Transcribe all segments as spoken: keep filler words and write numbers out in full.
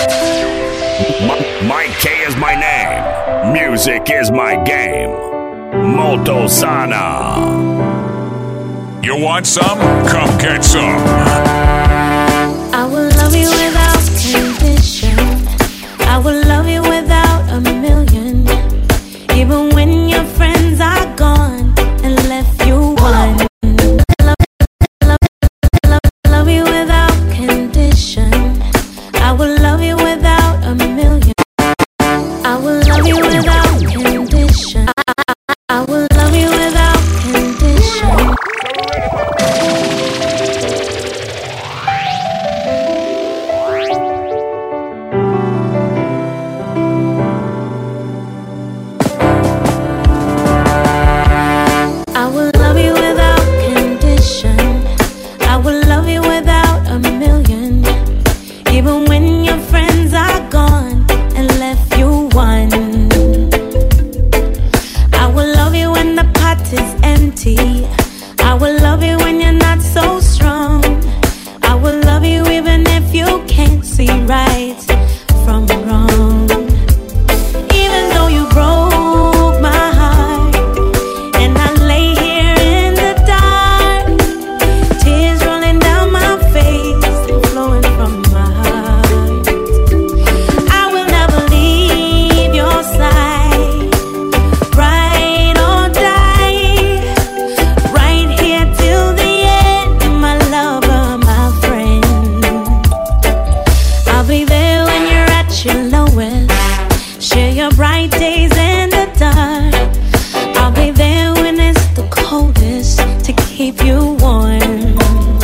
Mike K is my name. Music is my game. Molto Sana. You want some? Come get some. I will love you without condition. I will love you without a million. Even when your friends are gone and left you one. Love, love, love, love you without condition. I will love you without a million. I will love you without condition. I, I, I will love you without condition. I will love you without condition. I will love you without a million. Even when your friends are gone and left you one. I will love you when the pot is empty. I will love you when you're not so strong. I will love you even if you can't see right from wrong. Even though you broke my heart and I lay here in the dark, tears rolling down my face and flowing from my heart. I will never leave your side, ride or die, right here till the end, my lover, my friend. I'll be there when you're at your lowest, share your bright days in the dark. I'll be there when it's the coldest to keep you warm.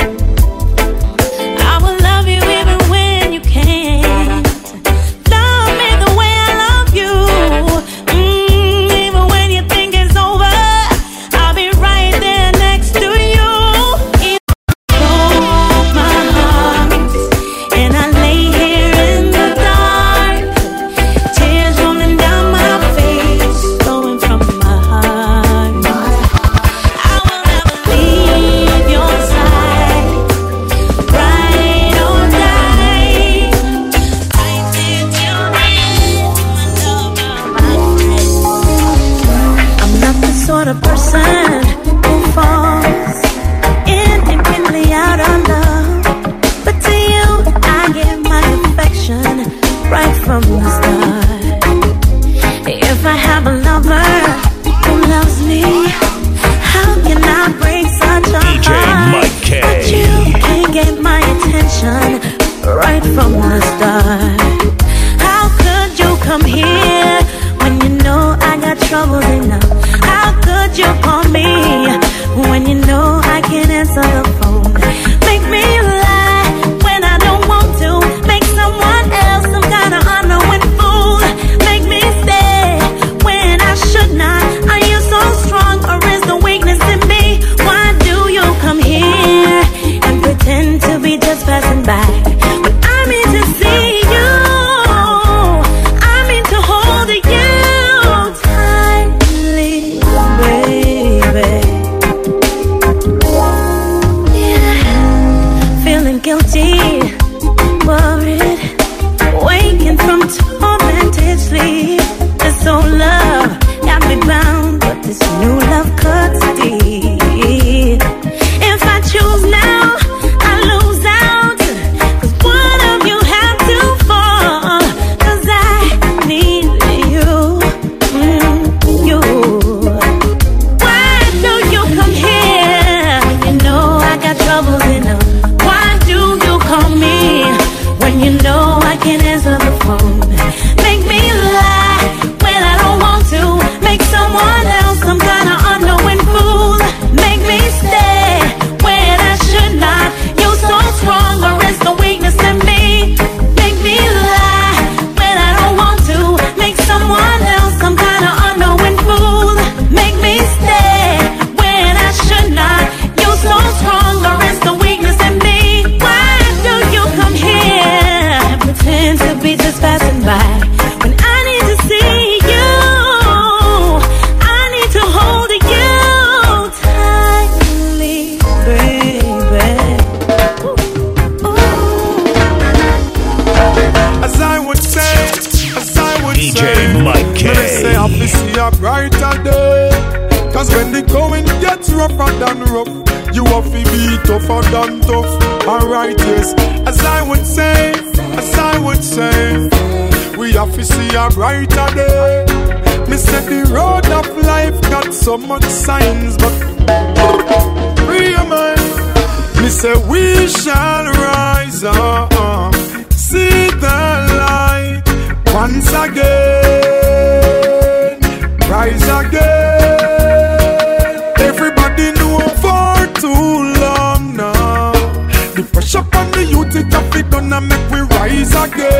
I will love you even when you can't love me the way I love you. Mm, even when you think it's over, I'll be right there next to you. Even broke my heart and I lay here in the dark, tears rolling down my face, flowing from my heart. I will never leave your side, ride or die, right there till the end, my lover, my friend. I'm not the sort of person who falls independently out of love, but to you I give my affection right from the start. If I have a lover who loves me, how can I break such a D J heart? Mike K. But you can't get my attention right from the start. How could you come here when you know I got troubles enough? How could you call me when you know I can't answer the phone? Make me lie when I don't want to, make someone else some kind of unknown fool. Make me stay when I should not. Are you so strong or is the weakness in me? Why do you come here and pretend to be just passing by? But I mean to see you, I mean to hold you tightly, baby. Yeah. Feeling guilty, worried, waking from tormented sleep. This old love got me bound, but this new love cuts deep. If I choose now, I lose out, 'cause one of you had to fall, 'cause I need you, mm, you. Why do you come here when you know I got troubles enough? Why do you call me when you know I can't answer the phone? Make me lie when I don't want to, make someone else some kind of unknowing fool. Make me stay when I should not. You're so strong or is the weakness in me? Make me lie when I don't want to, make someone else some kind of unknowing fool. Make me stay when I should not. You're so strong or is the weakness in me? Why do you come here and pretend to be just passing by? have to see a brighter day. Cause when the going gets rougher than rough, you have to be tougher than tough. Alright, yes, as I would say, as I would say, we have to see a brighter day. Me said the road of life got so much signs, but free your mind. Me say we shall rise up, see the light once again, rise again. Everybody know for too long now. The pressure on the youth it have it gonna make we rise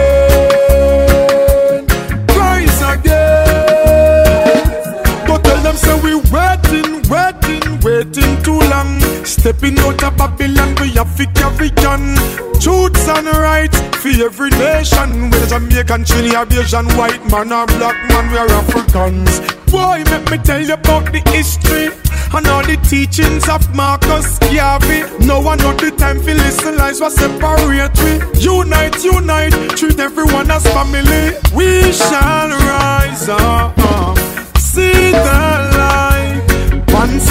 again, rise again. Go tell them say we waiting, waiting, waiting too long. Stepping out of Babylon, we have to carry on. Truths and rights for every nation. Whether Jamaican, Trinidad, Asian, white man or black man, we are Africans. Boy, make me tell you about the history and all the teachings of Marcus Garvey. No one know the time for listen lies what separate we. Unite, unite, treat everyone as family. We shall rise up, see the light once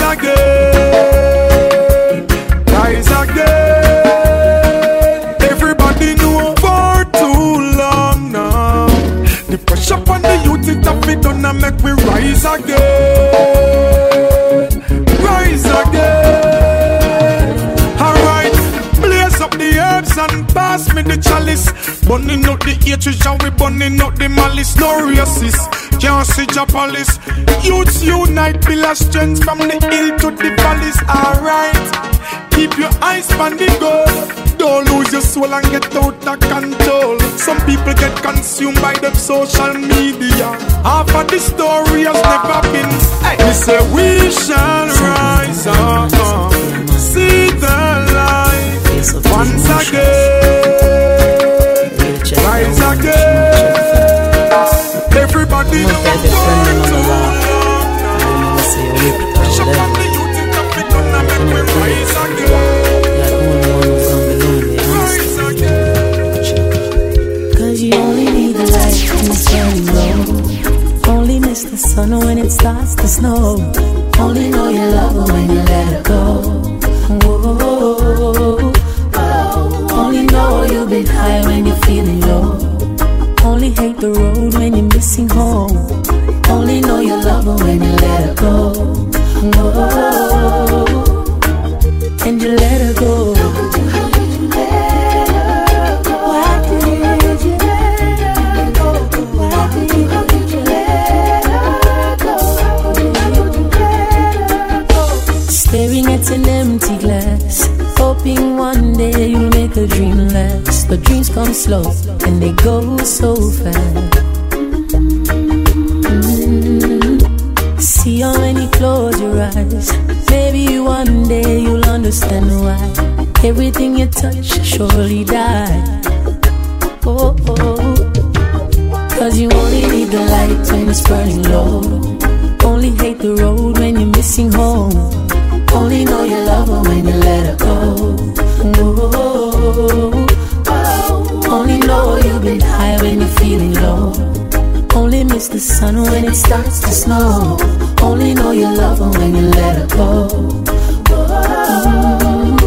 again, rise again. Everybody know for too long now. The pressure on the youth it have it gonna make we rise again, rise again. Alright, blaze up the herbs and pass me the chalice. Burning out the hatred and we burning out the malice. No racist, can't see your police. Youths unite, build a strength from the hill to the valleys. Alright, keep your eyes on the goal. Don't lose your soul and get out of control. Some people get consumed by them social media. Half of the story has never been. Hey. We say we shall rise up, see the light once again, rise again. Everybody know what's going on. Shop on the youth in the fit on and make me rise again. You only need the light when it's burning low. Only miss the sun when it starts to snow. Only know you love her when you let her go. Whoa. Only know you've been high when you're feeling low. Only hate the road when you're missing home. Only know you love her when you let her go. Whoa. And you let her go. Staring at an empty glass, hoping one day you'll make a dream last. But dreams come slow and they go so fast. Mm-hmm. See how when you close your eyes, maybe one day you'll understand why everything you touch surely die. Oh, oh. Cause you only need the light when it's burning low. Only hate the road when you're missing home. Only know you love her when you let her go. Whoa. Only know you've been high when you're feeling low. Only miss the sun when it starts to snow. Only know you love her when you let her go. Whoa.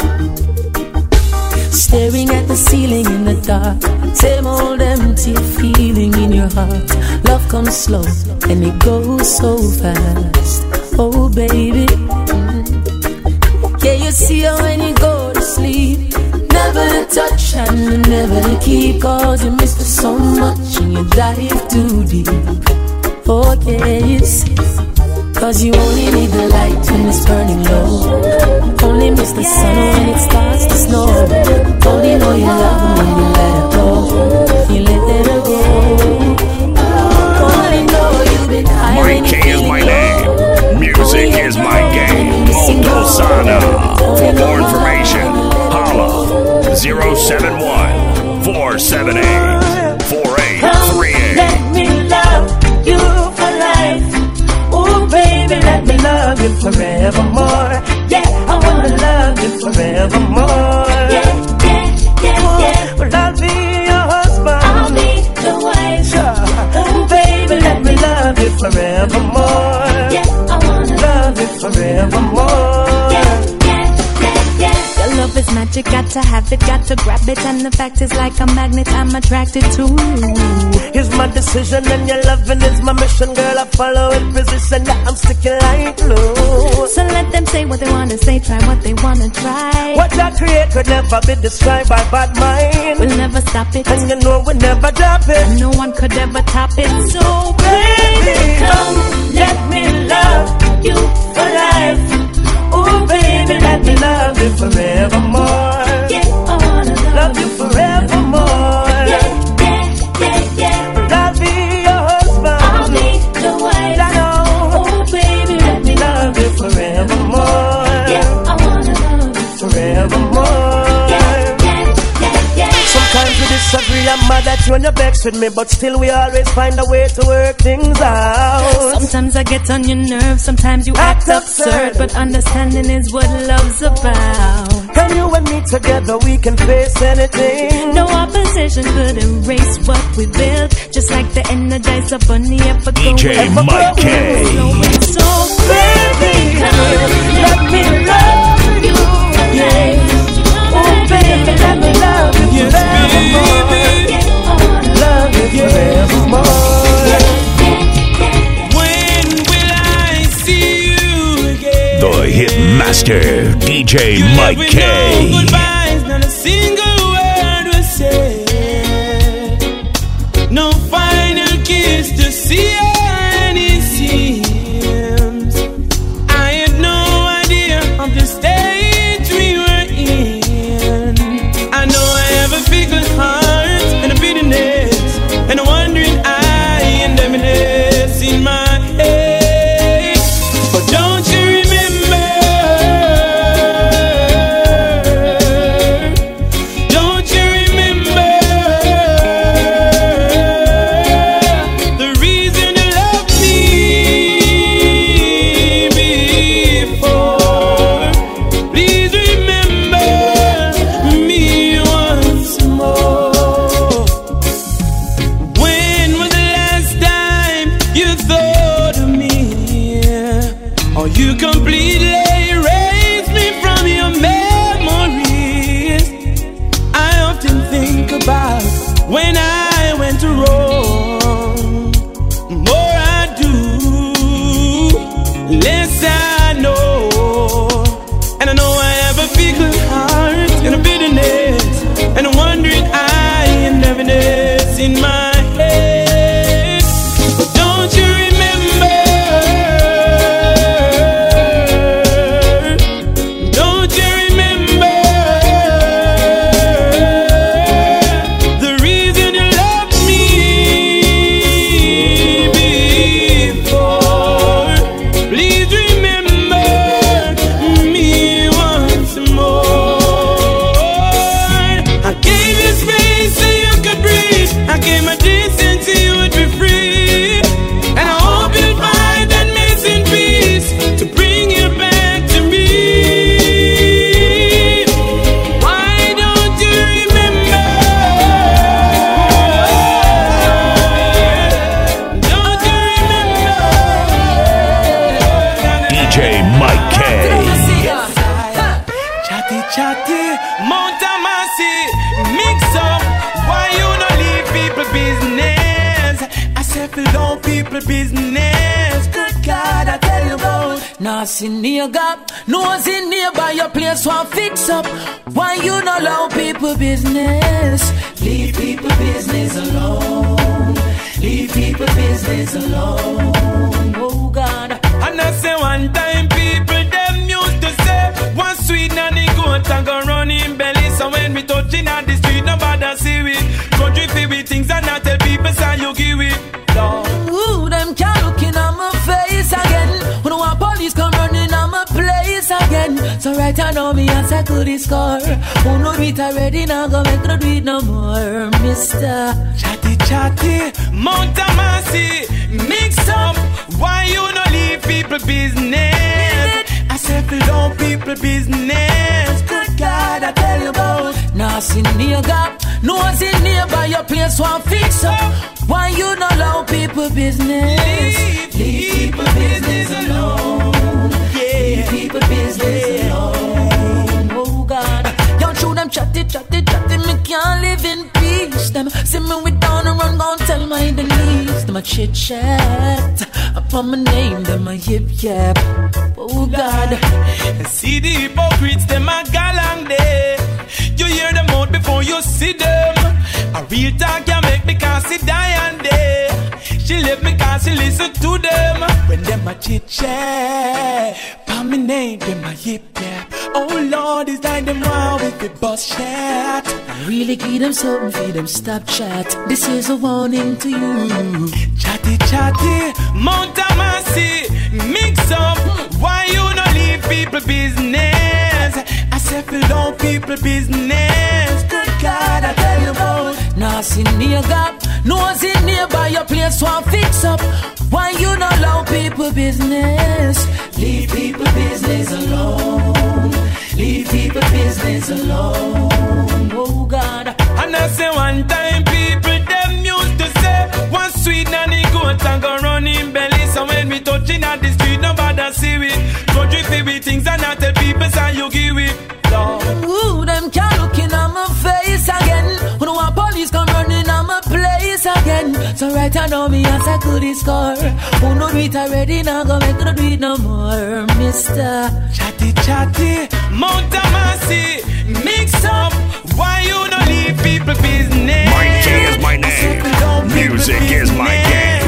Staring at the ceiling in the dark, same old empty feeling in your heart. Love comes slow and it goes so fast. Oh baby, yeah, you see her when you go to sleep. Never to touch and never to keep. Cause you missed her so much and you dive too deep. Oh yes, cause you only need the light when it's burning low. Only miss the sun when it starts to snow. Only know you love her when you let her go. You let her go. Only know you've been high when Mike K is my name. Music is my game. Motosana. For more information, holla zero seven one, four seven eight, four eight three eight. Let me love you for life. Oh baby, let me love you forevermore. Yeah, I wanna love you forevermore. Yeah, yeah, yeah, yeah. Well, I'll be your husband. I'll be the wife. Sure. Oh baby, let me love you forevermore. forevermore. Yeah, I wanna love you forevermore. Yeah, yeah, yeah, yeah. Your love is magic, got to have it, got to grab it. And the fact is like a magnet, I'm attracted to you. Here's my decision and your loving is my mission. Girl, I follow in position, yeah, I'm sticking like glue. So let them say what they wanna say, try what they wanna try. What I create could never be described by bad mind. We'll never stop it, and you know we'll never drop it, and no one could ever top it. So baby, come, let me love you for life. Oh baby, let me love you forevermore. Yeah, I wanna love, love you forevermore. Yeah, yeah, yeah, yeah. I'll be your husband, I'll be the wife. I know. Oh baby, let me love you forevermore. Yeah, I wanna love you forevermore. Yeah, yeah, yeah, yeah. Sometimes we disagree, I'm mad at you and you're vexed with me, but still we always find a way to work things out. Sometimes I get on your nerves, sometimes you act, act absurd, absurd, but understanding is what love's about. And you and me together, we can face anything. No opposition could erase what we built, just like the Energizer Bunny ever D J Mike K. So baby, come, let me love you. Yeah. Oh baby, let me love you yes, forevermore. Baby. Love you yeah. forevermore. When will I see you again? The hit master, D J you Mike K. No goodbyes, not a single word was said. No final kiss to see any seams. I had no idea of the stage we were in. I know I have a fickle heart and a bitterness and a wandering eye and emptiness in my head. But don't you remember? Don't you remember the reason you loved me before? Please remember me once more. When was the last time you thought of me? Or you completely erased me from your memories? I often think about when I went wrong. The more I do, less I know. And I know I have a fickle heart and a bitterness and a wandering eye and heaviness in my head. But don't you remember? Don't you remember the reason you loved me before? Please remember me once more. I gave you space so you could breathe. I gave my distance so you would be free. And I hope you'll find that missing piece to bring you back to me. Why don't you remember? Don't you remember? D J Mike K. Chatty chatty, Mount Amasi, mix up. Why you no leave people business? I said below people business. Good God, I tell you about. Nothing near gap, nothing nearby your place one fix up. Why you not allow people business? Leave people business alone. Leave people business alone. Oh God. And I say one time people them used to say one sweet nanny goat and go run in belly. So when we touching on the street, nobody see we. Country feel with things and I tell people say you give it. Ooh, them can't look in on my face again. When one police come running on my place again. So right now me and settle the score. Who know it already now go make no do it no more, mister. Chatty chatty, Mount Amasi, mix up. Why you no leave people business? I said below people business. Good God, I tell you about. Nothing near gap, nothing nearby your place one fix up. Why you not allow people business? Leave reach them. See me with down and run, gon' tell my enemies. Them a chit chat upon my name, them a yip yap. Oh God, see the hypocrites, them a galang day. You hear them out before you see them. A real talk can make me cause she die and day. She left me cause she listen to them. When them a chit chat, pa me name, them a yip yap. Oh Lord, it's like them wow with the bus chat. I really give them something for them stop chat. This is a warning to you. Chatty chatty, Mount Amasi, mix up. Why you not leave people business? I said fill people business. Good God, I tell you about. Now see near gap, nose in nearby your place one fix up. Why you not allow people business? Leave people business alone. Leave people business alone. Oh God. And I say one time people them used to say one sweet nanny goat and go run in belly. So when we touching at the street nobody see it. Go drift with things and I tell people say you give it. Ooh, them can't look in on my face again. When one police come running on my place again. So right I know me as I could score. Who know do it already now go make no do it no more, mister. Chatty chatty, Mount Amasi, mix up. Why you not leave people business? Mike K is my name. Music is my game.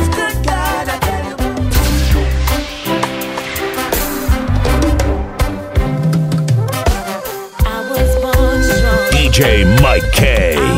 D J Mike K.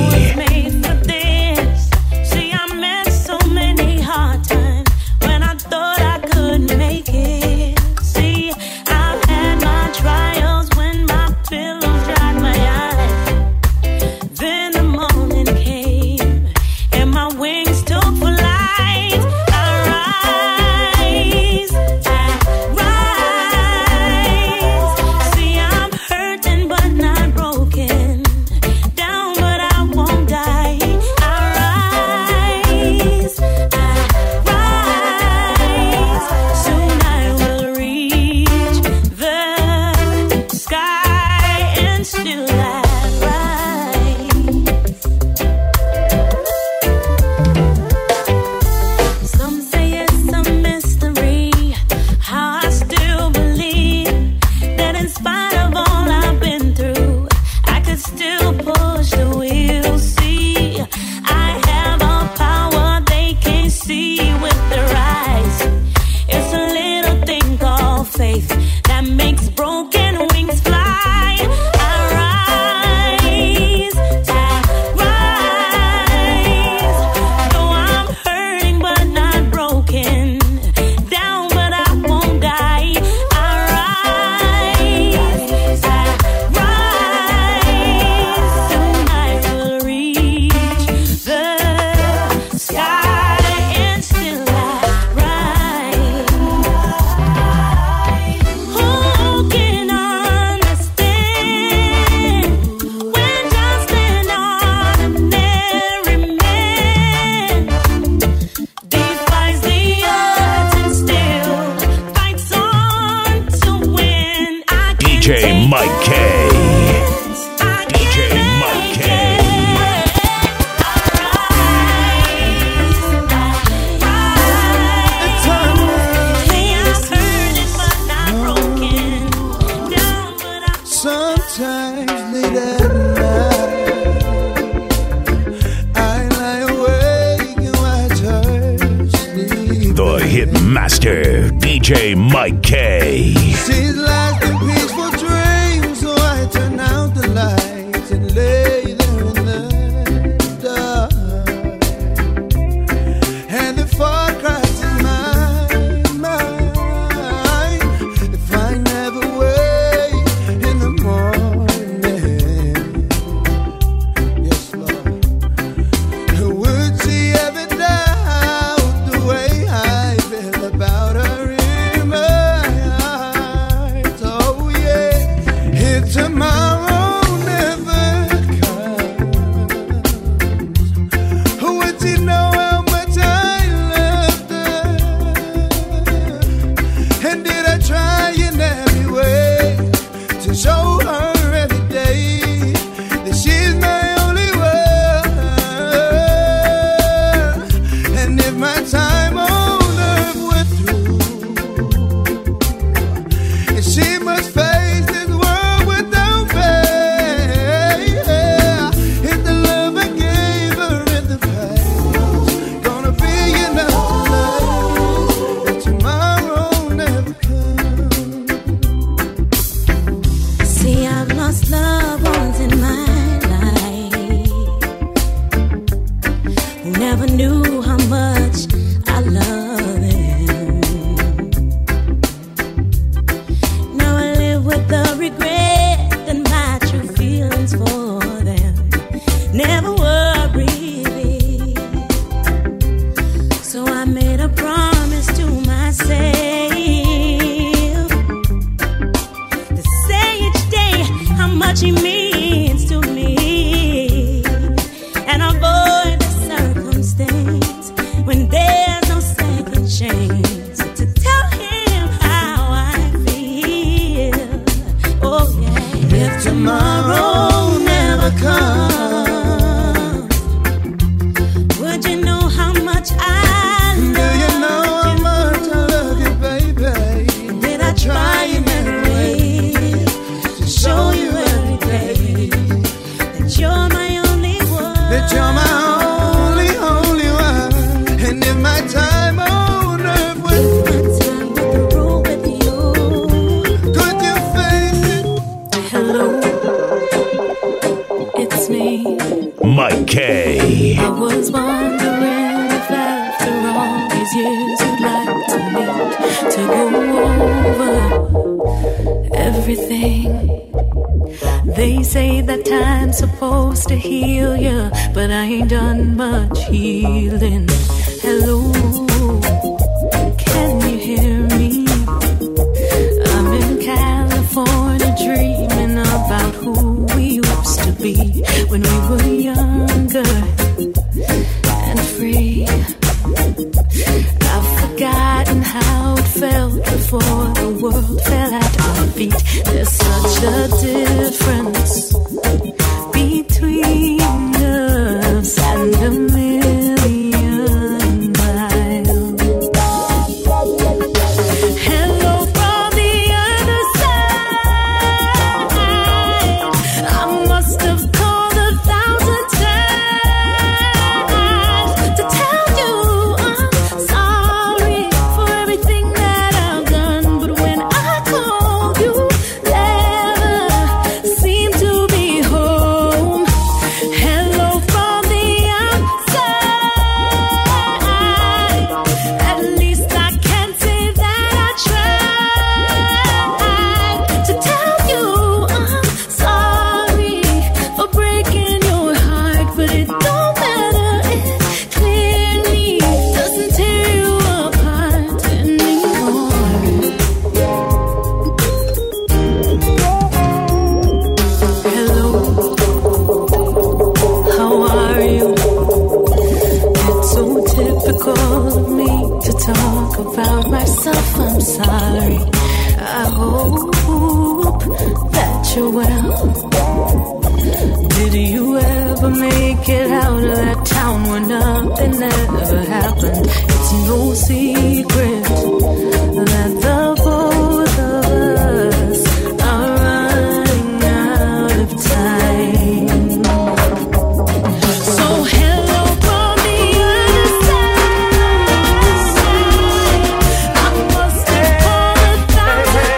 Mike K. D J Mike K. Sometimes late at night I lie awake and watch her sleep. The hit master, D J Mike K. She's lost in peaceful dreams, so I turn out the lights and lay there in the dark. And the thought cracks in my mind, if I never wake in the morning, yes Lord, would she ever doubt the way I feel about her in my heart? Oh never knew how much I love him. Now I live with the regret that my true feelings for them never were really. So I made a promise to myself to say each day how much he means to me, and avoid the circumstance when there's no second chance to tell him how I feel. Oh yeah. If tomorrow never comes, would you know how much I love Do you know how much I love you, baby? Did I try in every way to show you every day that you're my only one? That you're my only, only one. And if my time on earth was, My time with the road with you. could you face it? Hello, it's me. Mike K. I was wondering if after all these years you'd like to meet to go over everything. They say that time's supposed to heal ya, but I ain't done much healing. Hello, can you hear me? I'm in California dreaming about who we used to be when we were younger and free. I've forgotten how it felt before the world fell at our feet. There's such a difference between us and a million miles. Hello from the other side. I must have called a thousand times to tell you I'm sorry for everything that I've done. But when I called, you never seemed to be home. Hello from the outside. At least I can say that I tried to tell you I'm sorry for breaking your heart, but it don't matter. It clearly doesn't tear you apart anymore. Hello, how are you? It's so typical of me to talk about myself. I'm sorry. I hope that you're well. Did you ever make it out of that town where nothing ever happened? It's no secret that the both of us are running out of time. So hello from the other side. I must have called a thousand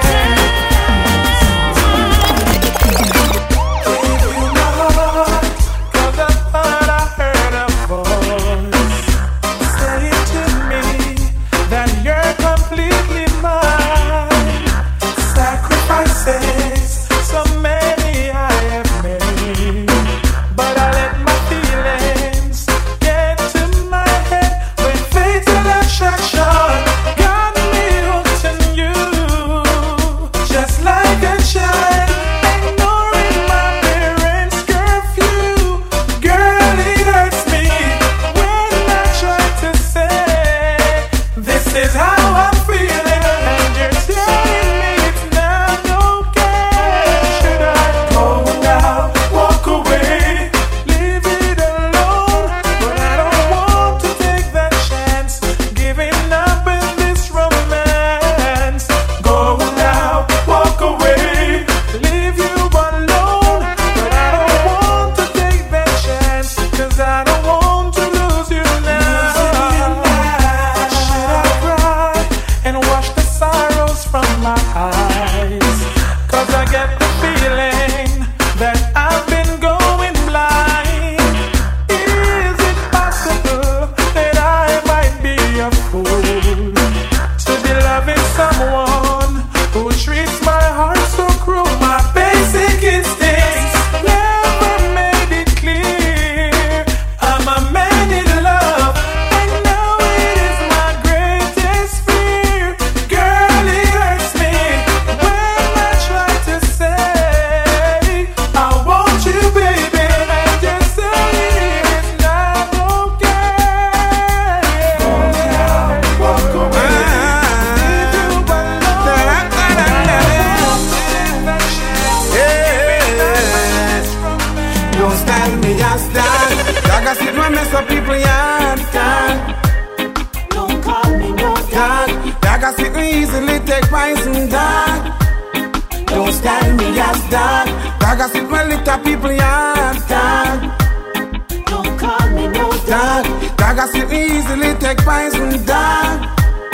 times. Cause the thought I heard a voice mess up people yard, dog. Don't call me no dog. Dog, I sit me easily take poison, dog. Don't style me as dog. Dog, I sit my little people yard, dog. Don't call me no dog. Dog, I sit me easily take poison, dog.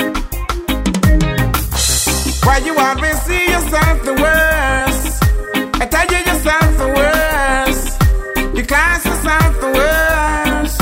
Why you always see yourself the worst? I tell you yourself the worst. You class yourself the worst.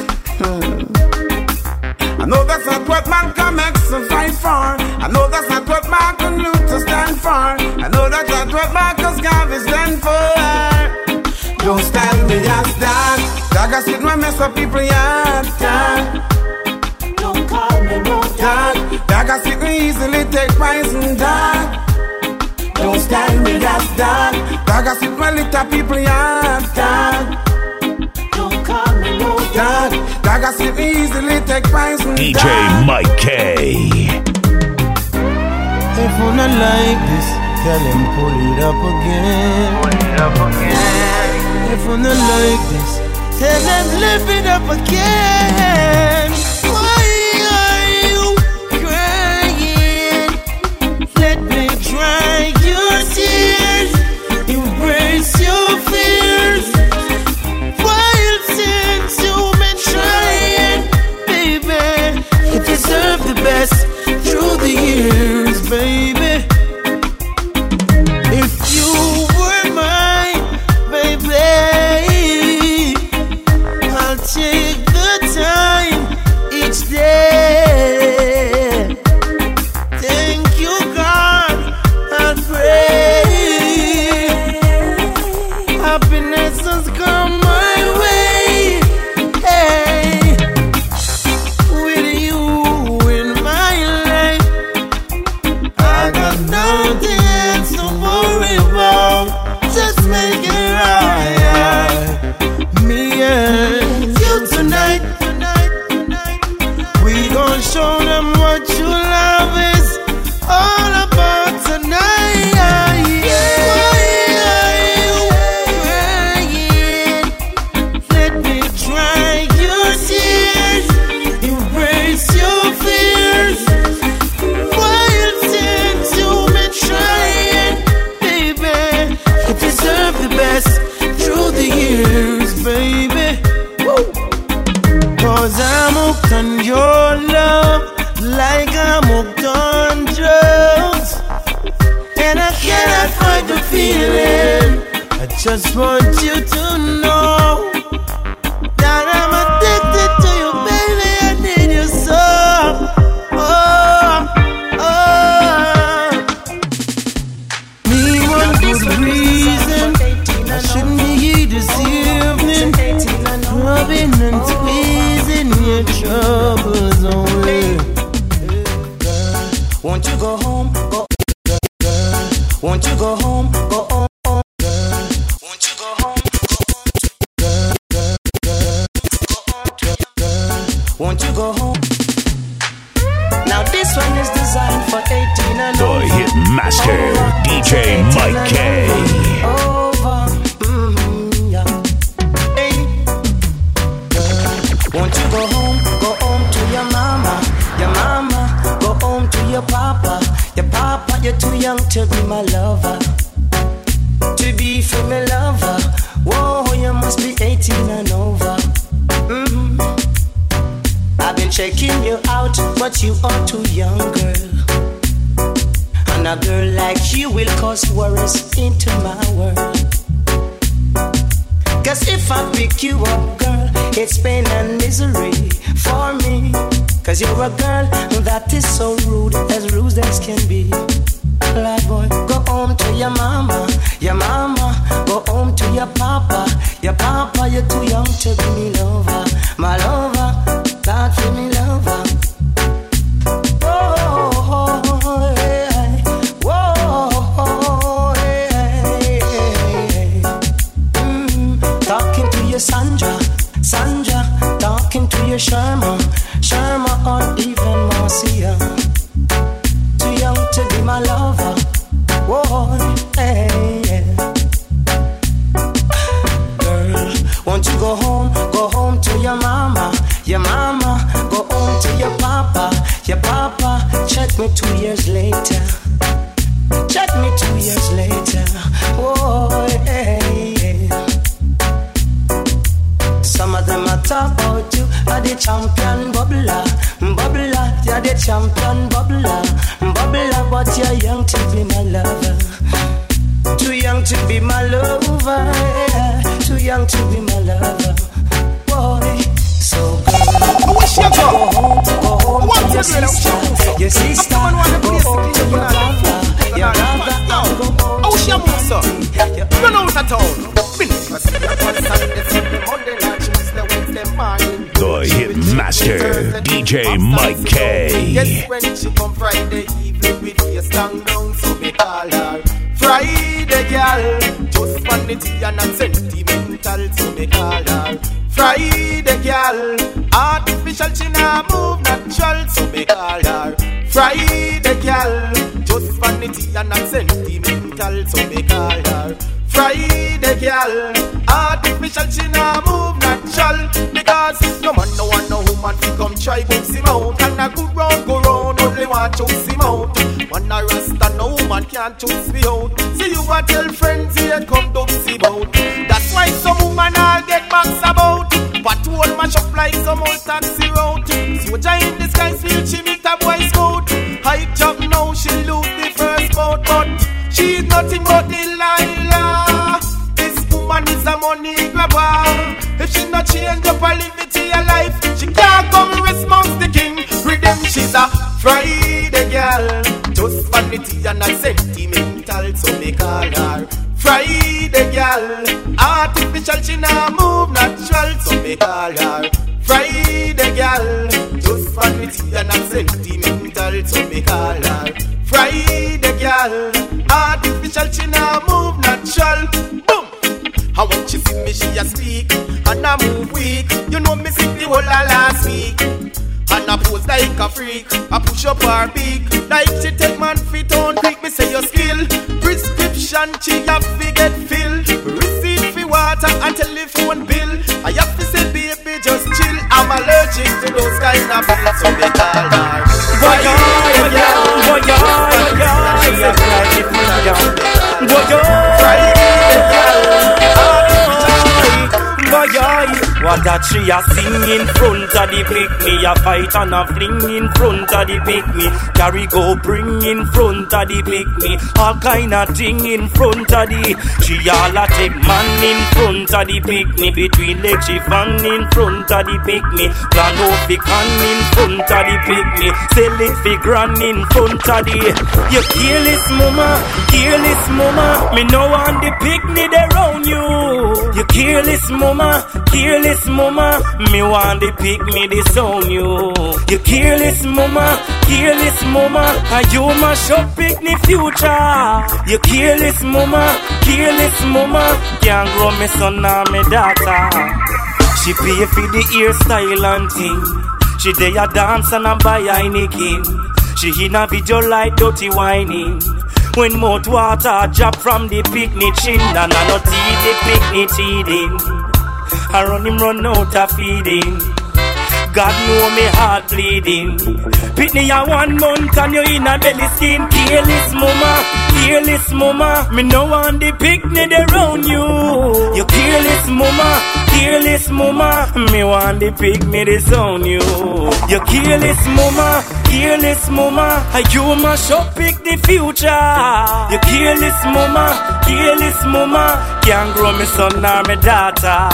Hmm. I know that's not what Malcolm X will fight for. I know that's not what Martin Luther stand for. I know that's not what Marcus Garvey stand for. Don't stand me as dog. Dog, I sit my mess up people yard, dog. Don't call me no dog. Dog, I sit me easily take poison, dog. Don't stand me as dog. Dog, I sit my little people yard, dog. Don't call me no dog. Dog, I sit me easily take poison, D J Mike K. If you not like this, tell him pull it up again. Pull it up again. If you not like this, tell him lift it up again. Why are you crying? Let me dry your tears, embrace your fears. While since you've been trying, baby, you deserve the best through the years, baby. If you were mine, baby, I'll take the time each day. Thank you, God, I pray. Happiness has come my way. Hey, with you in my life, I got nothing else to worry about. Just make it right. Me and you tonight, we gon' show them what true love is all about tonight. Why are you crying? Let me dry your tears, embrace your fears. While since you've been trying, baby, you deserve the best through the years, baby. Woo. Cause I'm hooked on your love, like I'm hooked on drugs. And I cannot fight the feeling. I just want you to know that I'm addicted to you, baby. I need you so. Oh, oh. Me one good reason I shouldn't be here this evening, rubbing and squeezing your troubles away. Won't you go home? Go. Won't you go home? Go home. Won't you go home? Won't you go home? Now this one is designed for eighteen and The over. hit master, D J Mike K. Over. Mm, yeah. Hey. Won't you go home? Go home to your mama. Your mama. Go home to your papa. Your papa, you're too young to be my lover. To be for me lover. Whoa, you must be eighteen and over. Mm-hmm. I've been checking you out, but you are too young, girl. And a girl like you will cause worries into my world. Cause if I pick you up, girl, it's pain and misery for me. Cause you're a girl that is so rude, as rude as can be. Lad boy, go home to your mama. Your mama, go home to your papa. Your papa, you're too young to be me lover. My lover, God for me lover. Whoa, hey, whoa, hey, hey. Mm, talking to your Sandra, Sandra, talking to your Sharma, Sharma, or even Marcia. Too young to be my lover. Whoa, hey, yeah. Girl, won't you go home, go home to your mama? mama, your mama. Go home to your papa, your papa. Check me two years later. Check me two years later. Oh, hey. Some of them are talk about you are the champion bubbler, bubbler. You're the champion bubbler, bubbler. But you're young to be my lover. Too young to be my lover, yeah. Too young to be my lover, boy. So girl, wish you go home, go home to your sister, your sister. Go home to your brother, your brother. No, I wish you move, sir. Run out of town. The Hitmaster, D J Mike K. Yes, when she come Friday evening with your song down, so me call her Friday girl. Just vanity and not sentimental, so me call her Friday girl. Artificial, she nah move natural, so me call her Friday girl. Just vanity and not sentimental, so me call her Friday girl. Artificial, she nah move natural. Because no man no want no woman to come try books him out. And a good round go round, only want choose him out. Man a rasta, no woman can't choose me out. See you a tell friends here come to see about. That's why some woman all get backs about. But whole mash up like some old taxi route. Soldier in the sky feel she meet a boy scout. High job now she lose the first bout. But she's nothing but Delilah. This woman is a money grabber. If she not change up her limit to your life, she can't come response the king. Redemption, she's a Friday girl. Just vanity and a sentimental, so me call her Friday girl. Artificial, she nah move natural, so me call her Friday girl. Just vanity and a sentimental, so me call her Friday girl. Artificial, she nah move natural. Boom! And when she see me, she a speak, and I move weak. You know me sick the whole of last week. And I pose like a freak, I push up her beak. Like she take man fit on quick, me say your skill. Prescription, she have to get filled. Receipt for water and telephone bill. I have to say baby just chill. I'm allergic to those kind of pills, so they call her boy, boy, boy, boy, what that she a sing in front of the pick me, a fight and a fling in front of the pick me, carry go bring in front of the pick me, all kind of thing in front of the. She all a take man in front of the pick me, between legs she fan in front of the pick me, plan off the can in front of the pick me, sell it for grand in front of the. You careless mama, careless mama, me no want the pick me there round you. You careless mama, careless mama, me want the pick me this on you. You careless mama, careless mama, and you mash up pick me future. You careless mama, careless mama, can't grow me son or me daughter. She pay for the hairstyle and thing. She day a dance and a buy a king. She in a video like dirty whining. When mouth water drop from the picnic chin, and I no tea the picnic teething. I run him run out of feeding. God know me heart bleeding. Pitney a one month and you in a belly skin. Careless mama, careless mama, me no want the picnic around you. You careless mama, careless mama, me want the picnic this on you. You careless mama, careless mama, you mash up pick the future. You careless mama, careless mama, can't grow me son or me daughter.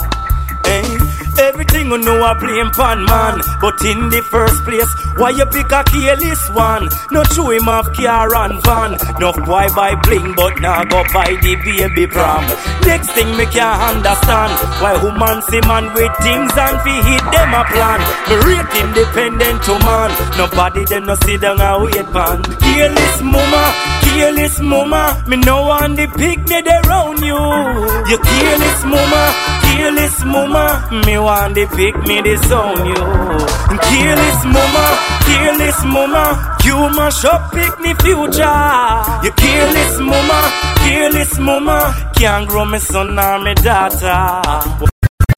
Hey. Everything you know I blame pan man, but in the first place, why you pick a careless one? No true him of car and van. No boy buy bling, but now go buy the baby pram. Next thing me can't understand, why woman see man with things and fi hit them a plan. Me rate independent to man, nobody them no sit down and wait pan. Careless mama, careless mama, me no want the picnic around you. You careless mama, careless mama, me want the pick me this on you. Careless mama, careless mama, you mash up pick me future. You careless mama, careless mama, can't grow me son or me daughter.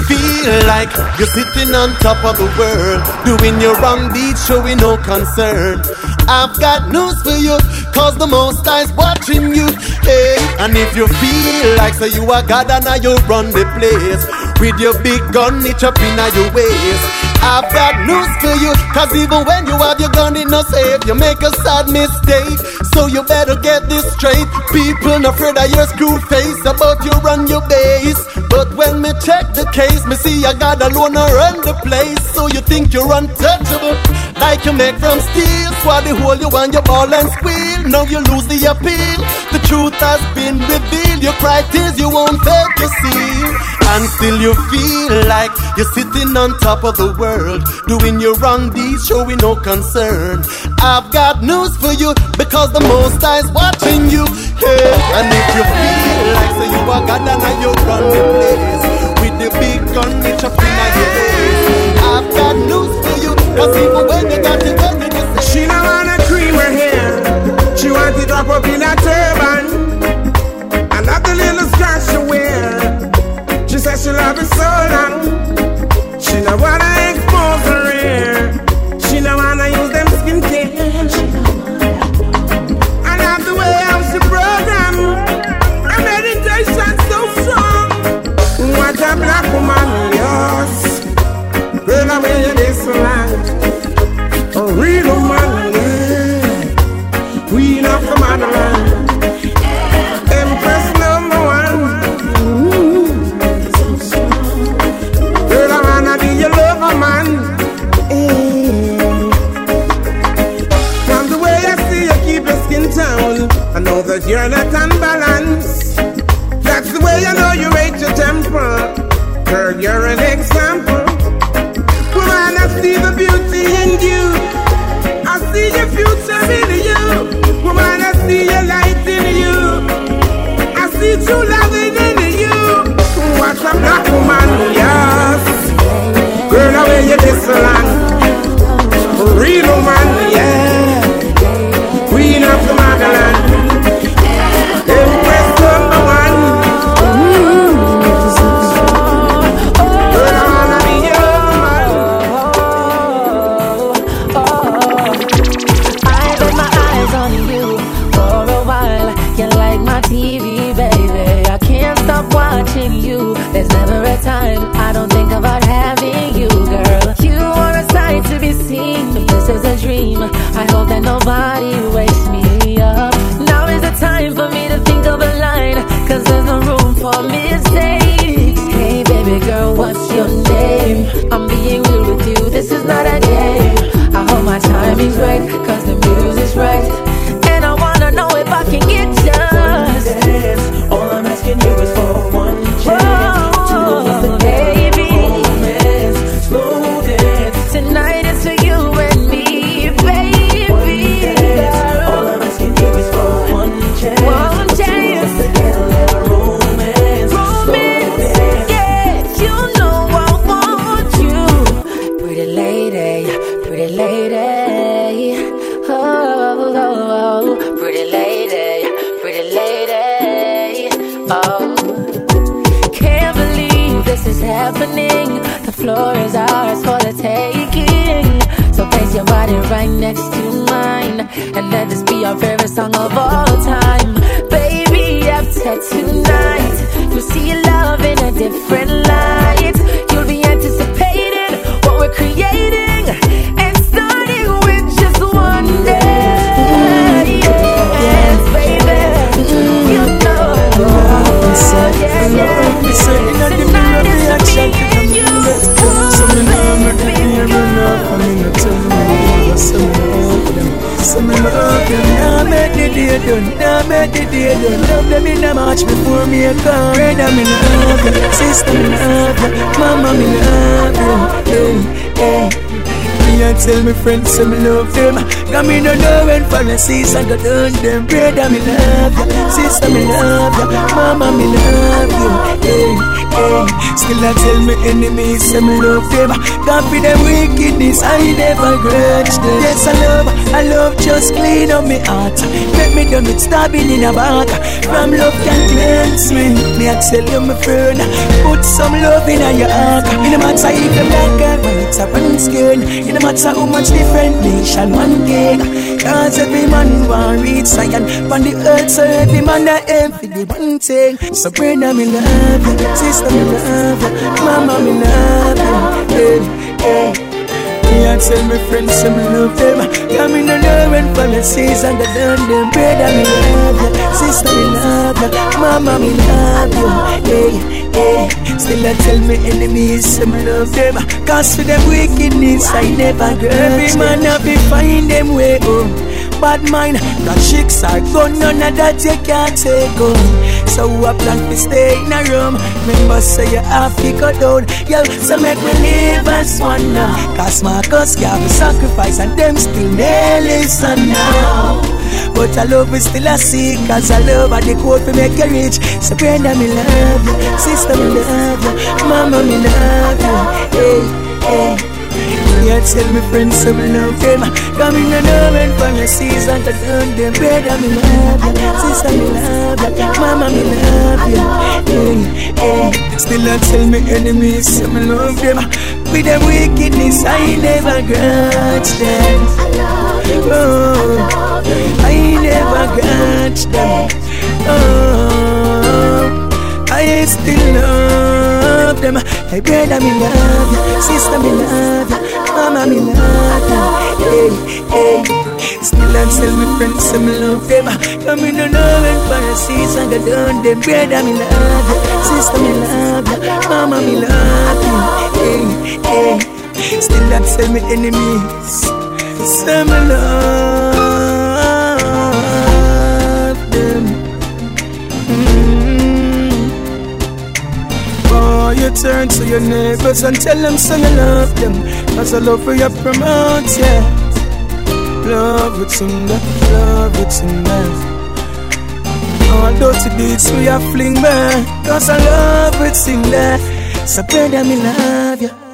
feel like you're sitting on top of the world, doing your wrong deed, showing no concern, I've got news for you, cause the Most High's watching you. Hey, and if you feel like so you are God and now you run the place, with your big gun itch up in your waist, I've got news for you, cause even when you have your gun it no safe, you make a sad mistake, so you better get this straight. People not afraid of your screw face, about you run your base, but when me check the case, me see I got alone run the place. So you think you're untouchable, like you make from steel, swallow the hole you want your ball and squeal. Now you lose the appeal, the truth has been revealed, your cry tears you won't fail to see, and still you feel like you're sitting on top of the world, doing your wrong deeds, showing no concern. I've got news for you, because the Most High's watching you. Yeah. And if you feel like so you are God and now you run the place, with the big gun it's up in your face, I've got news for you, cause even when you got the gun you just say, she don't wanna cream her hair, she want it up up in a turban, I love the little skirt she wear, she says she love it so long, she don't wanna expose her hair, she don't wanna use them skincare, I love the way how she program, her meditation so strong, what a black woman, yes, girl I wear you this long, a real woman, yeah, queen of the motherland, empress number one, girl I wanna be your lover man, from the way I see you keep your skin tone, I know that you're not unbalanced, that's the way I know you rate your temper, girl you're an example, woman I see the beauty in you, I see your future in you, woman I see your light in you, I see true loving in you, what's a black woman, yes, girl I wear you this long, real woman, yeah, queen of the motherland, empress number one, girl I wanna be your man. I've had my eyes on you for a while, you're like my T V, baby, I can't stop watching you, there's never a time I don't think about having you, girl, you are a sight to be seen, if this is a dream, I hope that nobody wakes me up, now is the time for me to think of a line, cause there's no room for mistakes, hey baby girl, what's your name, I'm being real with you, this is not a game, I hope my timing's right, cause the music's right, and I wanna know if I can get just, all I'm asking you is for one chance, to love the baby, romance, slow dance, tonight is for you and me, baby, all I'm asking you is for one chance, one chance, to get a little romance, romance, yeah, you know I want you, pretty lady, pretty lady, oh, oh, oh, pretty lady, pretty lady, oh, can't believe this is happening, the floor is ours for the taking, so place your body right next to mine, and let this be our favorite song of all time, baby, after tonight, you'll see your love in a different light, you'll be anticipating what we're creating, and starting with just one day, yes, baby, you know, yeah, yeah, tonight is for me and you, oh, baby, so me love them, now make the day done, now make the day done. Love them in the march before me a come. Brother, me love you, sister, me love you, mama, me love you. Hey, hey. Me a tell me friends say me love them. Cause me no know when for the season go down them. Brother me love you, sister me love you, mama me love you. Hey, hey. Still I tell me enemies say me love them. Cause for them wickedness I never grudge them. Yes I love, I love just clean up me heart. Make me done with stabbing in a back. From love can cleanse me. Me I tell you my friend, put some love in your heart. In the matter if you black and white up and skin. In the matter how much different nation one king. Cause every man want reach Zion. From the earth so every man that aim for the one thing. So brother me love you, sister me love you, mama me love you. Hey, hey. Me I tell my friends say me love them. Cause me no know when for the season go down them. Brother me love you, sister me love you, mama me love you. Hey, hey. Still I tell me enemies say me love them. Cause for them wickedness I never grudge. Every man have to find them way home. Bad mind, got chicks are gone, none of that you can't take home. So I plan to stay in a room. Remember say you have to go down. Yo, so make me live as one now. Cause Marcus gave a sacrifice and them still they listen now. But I love is still a seek. Cause I love at the code to make you rich. So brother me love you, sister me love you, mama me love you. Hey, hey. Yeah, tell me friends say me love them. Come in and know when for your season to done them. Brother me love you, sister me love you, mama me love you. Hey, hey. Still I tell me enemies say me love them. With them wickedness I never grudge them. Oh, I never grudge them. Oh, I still love them. Hey brother me love you, sister me love you, mama me love you. Hey, hey. Still and still my friends say me love them. Come in and know when for a season go down them. Brother me love you, sister me love you, mama me love you. Hey, hey. Still and still my enemies say me love them. Mm-hmm. Oh, you turn to your neighbors and tell them say me love them. Cause I love for you promote, yeah. Love with some love, love with some love. All dirty deeds we are fling back. Cause I love with some love. So brother me love you.